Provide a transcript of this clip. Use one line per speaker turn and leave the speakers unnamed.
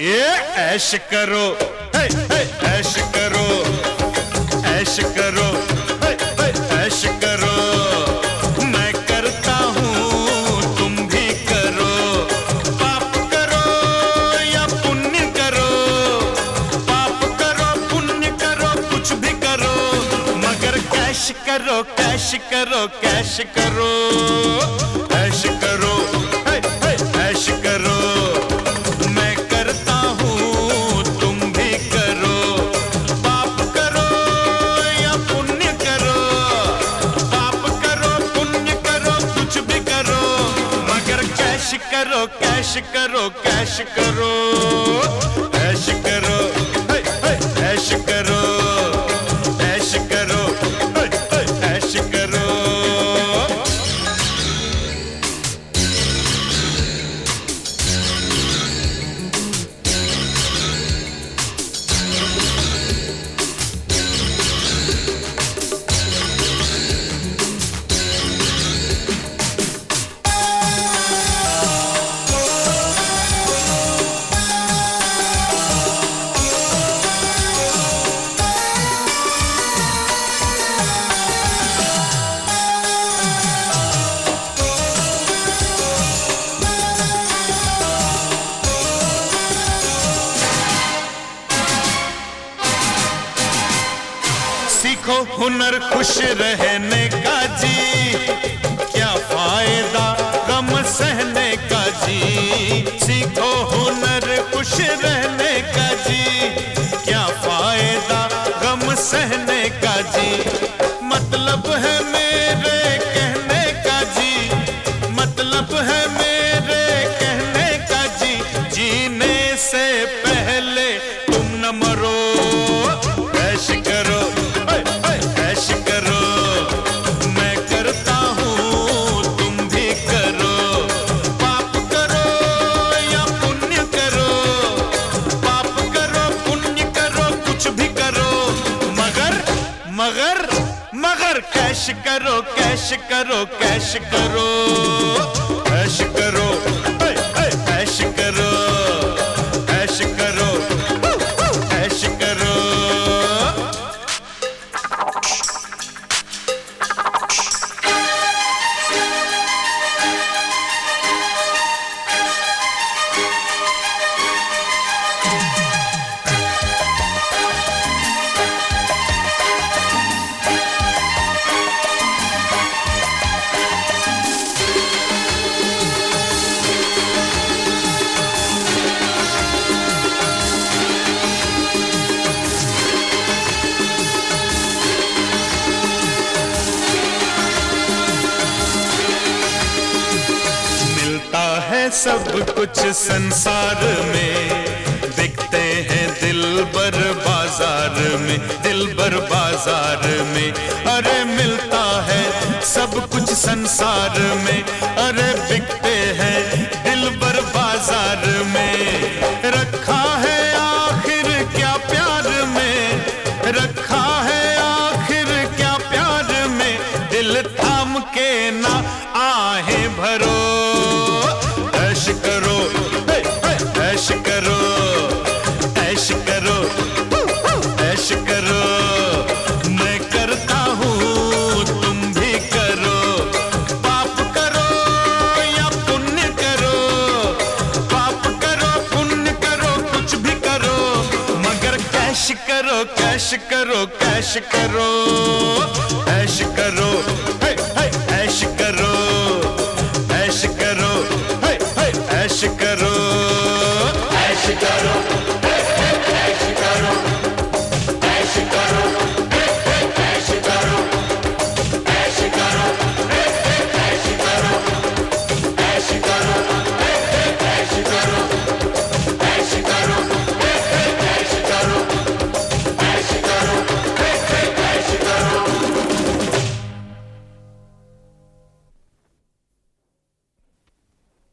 ये ऐश करो, हे, हे, ऐश करो, ऐश करो, हे, हे, ऐश करो। मैं करता हूँ तुम भी करो, पाप करो या पुण्य करो, पाप करो पुण्य करो कुछ भी करो, मगर कैश करो, कैश करो, कैश करो, ऐश करो, हे, हे, ऐश करो। करो कैश करो, कैश करो, ऐश करो, हे, हे, ऐश करो, ऐश करो, हे, हे, ऐश करो। सीखो हुनर खुश रहने का जी, क्या फायदा गम सहने का जी। सीखो हुनर खुश रहने का जी, क्या फायदा गम सहने का जी। मतलब है मेरे कहने का जी, मतलब है मेरे कहने का जी, जीने से पहले तुम न मरो। ऐश करो, ऐश करो, मैं करता हूँ तुम भी करो, पाप करो या पुण्य करो, पाप करो पुण्य करो कुछ भी करो, मगर मगर मगर कैश करो, कैश करो, कैश करो, ऐश करो, ऐश करो, ऐश करो, ऐश करो। सब कुछ संसार में, बिकते हैं दिलबर बाजार में, दिलबर बाजार में। अरे मिलता है सब कुछ संसार में, अरे बिकते हैं दिलबर बाजार में। रखा है आखिर क्या प्यार में, रखा है आखिर क्या प्यार में, दिल थाम के ना आहें भरो। ऐश करो, ऐश करो, ऐश करो, ऐश करो, मैं करता हूँ तुम भी करो, पाप करो या पुण्य करो, पाप करो पुण्य करो कुछ भी करो, मगर कैश करो, कैश करो, कैश करो, ऐश करो, ऐश करो।